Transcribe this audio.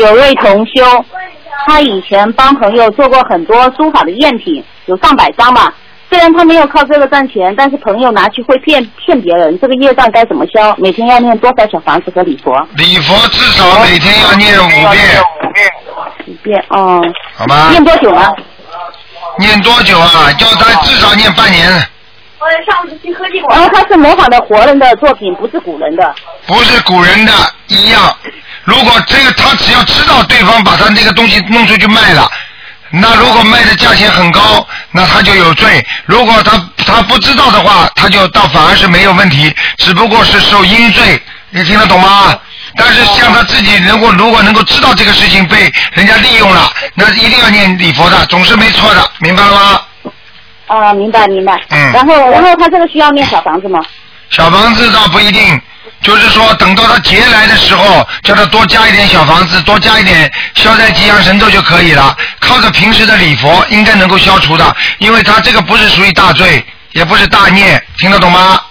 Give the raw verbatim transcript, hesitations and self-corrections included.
有位同修，他以前帮朋友做过很多书法的赝品，有上百张吧。虽然他没有靠这个赚钱，但是朋友拿去会骗骗别人，这个业障该怎么消？每天要念多少小房子和礼佛？ 礼佛至少每天要念五遍。 五遍哦。 好吧。 念多久啊？ 念多久啊？叫他至少念半年。 我上次去喝这个。然后他是模仿的活人的作品，不是古人的。 不是古人的一样。如果这个他只要知道对方把他这个东西弄出去卖了，那如果卖的价钱很高，那他就有罪。如果他他不知道的话，他就倒反而是没有问题，只不过是受阴罪。你听得懂吗？但是像他自己如果如果能够知道这个事情被人家利用了，那一定要念礼佛的，总是没错的，明白了吗？ 啊，明白明白。 嗯。 然后然后他这个需要念小房子吗？ 小房子倒不一定。就是说等到他劫来的时候，叫他多加一点小房子，多加一点消灾吉祥神咒就可以了。靠着平时的礼佛应该能够消除的，因为他这个不是属于大罪，也不是大孽，听得懂吗？